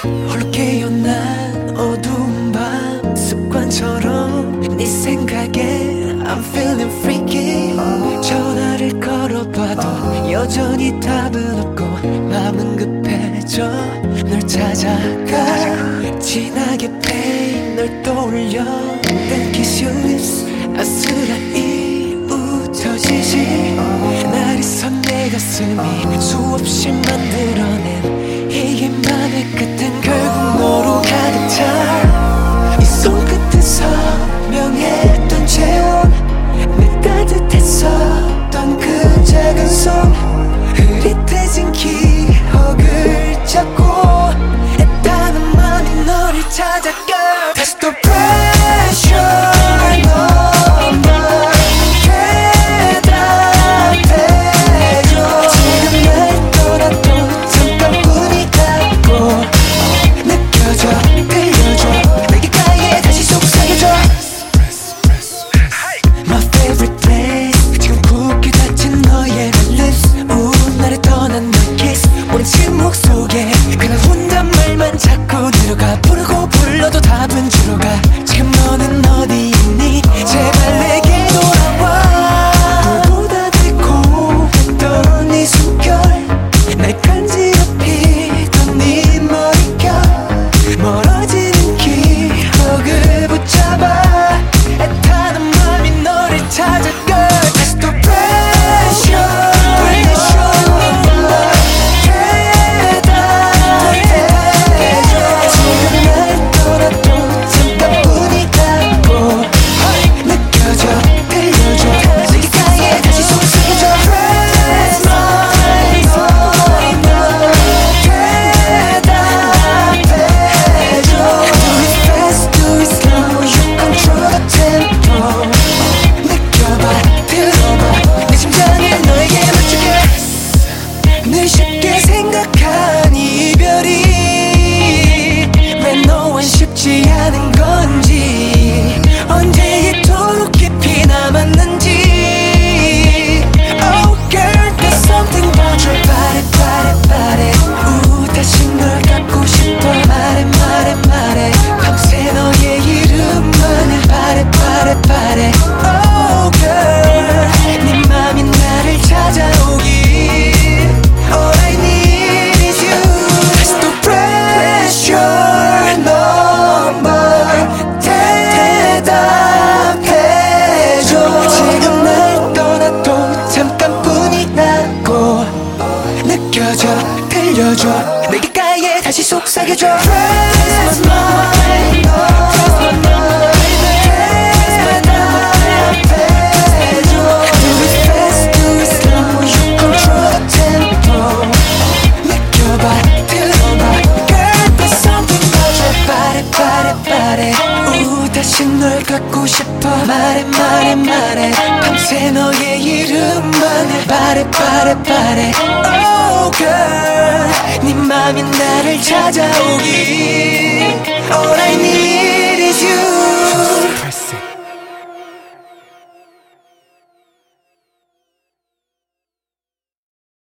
홀로 깨어난 어두운 밤 습관처럼 네 생각에 I'm feeling freaky. 전화를 걸어봐도 여전히 답은 없고 마음은 급해져 널 찾아가. 진하게 pain 널 떠올려 Then kiss your lips 아스라이 웃어지지. 날이 선 내 가슴이 수없이 만들어낸 이 맘의 끝은 결국 너로 가득 차. 이 손끝에 선명했던 체온 내 따뜻했었던 그 작은 손 흐릿해진 기억을 잡고 애타는 맘이 너를 찾아 girl. That's the pressure 침묵 속에 그냥 혼잣말만 자꾸 들어가. 부르고 불러도 답은 주로 가. 지금 너는 어디 있니? 제발 내게 돌아와. 너보다 달콤했던 네 숨결 날 간지럽히던 네 머릿결 멀어지는 기억을 붙잡아 애타는 맘이 너를 찾아 girl. That's the pressure. 쉽게 생각한 이별이 왜 너와 쉽지 않은 건지 언제 이토록 깊이 남았는지. Oh girl there's something about your body body body. 다시 널 갖고 싶어 말해 말해 말해. 밤새 너의 이름만을 바래 바래 바래. Oh girl 네 맘이 나를 찾아오기. All I need is you. That's the pressure number. 대답해줘. 지금 날 떠나도 잠깐뿐이라고 느껴져 들려줘. 내 귓가에 다시 속삭여줘. Press my mind, press my mind. 다시 널 갖고 싶어 말해 말해 말해. 밤새 너의 이름만을 바래 바래 바래. Oh girl 네 맘이 나를 찾아오기. All I need is you.